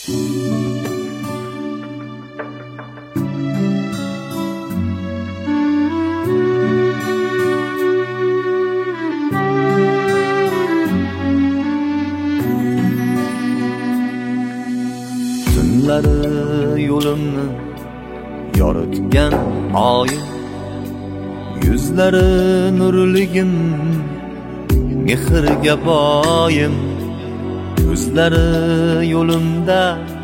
Tunlari yo'limni yoritgan oyim, yuzlari nurligim, mehrga boyim. Ko'zlari yo'limda,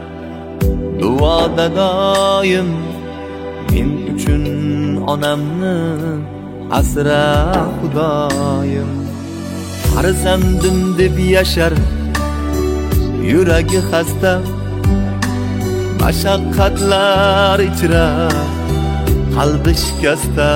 duoda doim. Men uchun onamni asra Xudoyim. Farzandim deb yashar yuragi xasta, mashaqqatlar ichra qalbi shikasta.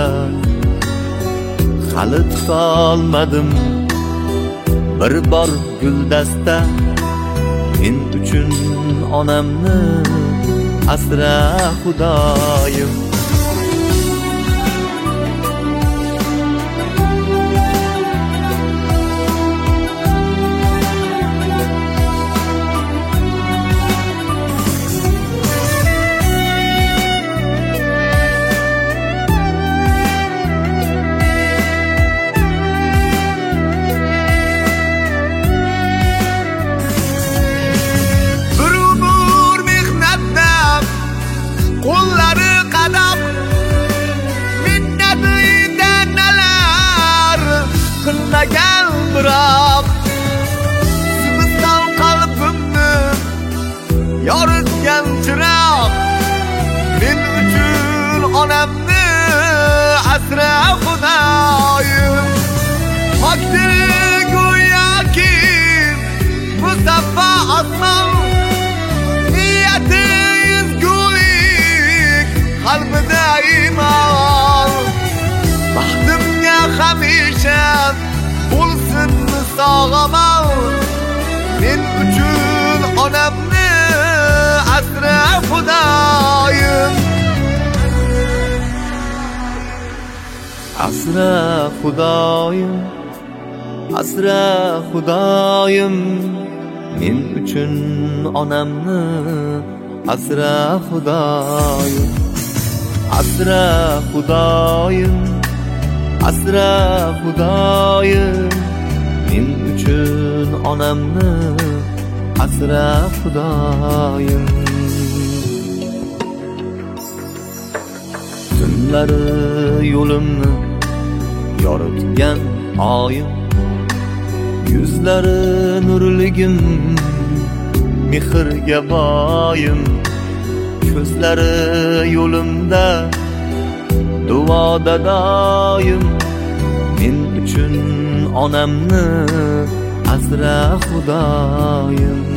Hali tutolmadim bir bor guldasta. Men uchun onamni asra Xudoyim. Qo'llari qadam minnatida nalar qilmagan biroq, simiston qalbimni yoritgan chiroq. Men uchun onamni asra Xudoyim. Pokdir go'yoki musaffo osmon, niyati qalbida iymon. Baxtimga hamisha bo'lsin sog'-omon. Men uchun onamni asra Xudoyim. Asra Xudoyim, asra Xudoyim. Men uchun onamni asra Xudoyim. Asra Xudoyim, asra Xudoyim. Men uchun onamni asra Xudoyim. Tunlari yo'limni yoritgan oyim, yuzlari nurligim, mehrga boyim. Ko'zlari yo'limda, duoda doim. Men uchun onamni asra Xudoyim.